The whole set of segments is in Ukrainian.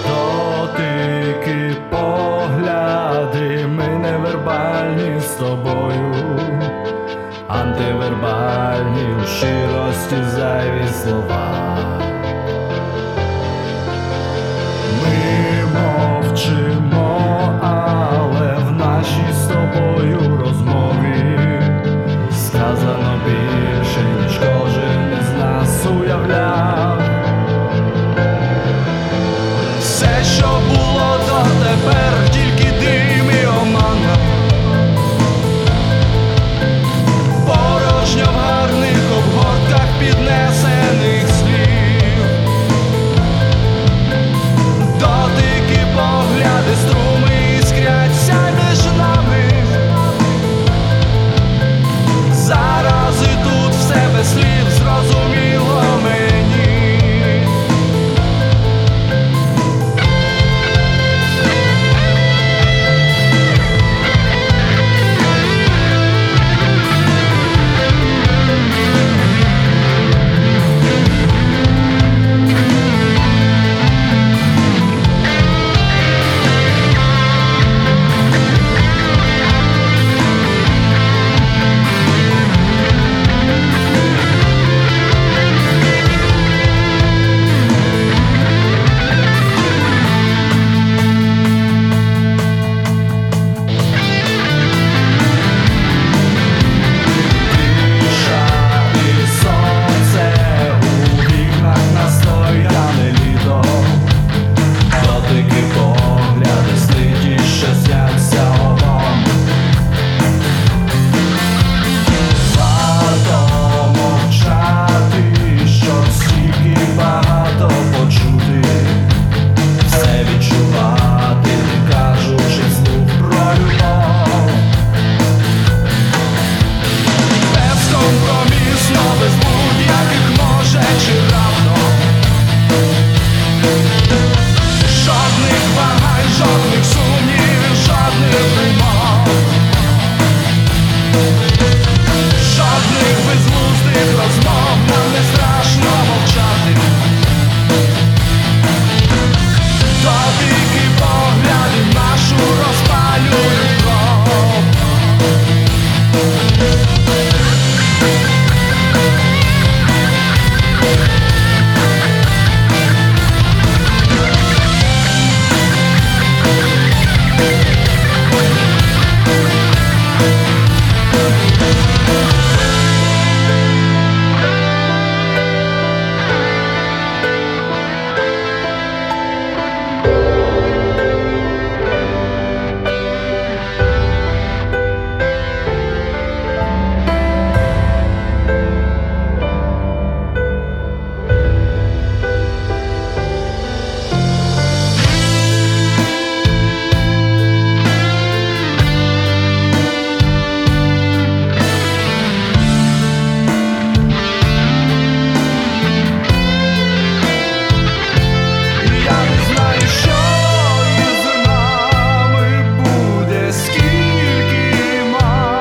Дотики, погляди, ми невербальні з тобою, антивербальні у щирості зайві слова. Ми мовчимо, але в нашій з тобою розмові сказано більше, ніж кожен із нас уявляв. Все, що було дотепер, тільки дим і омана, порожньо в гарних обгортках піднесених слів. Дотики, погляди, струми іскряться між нами. Зараз і тут все без слів зрозуміло мені.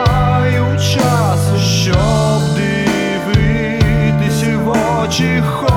Щоб дивитись в очі.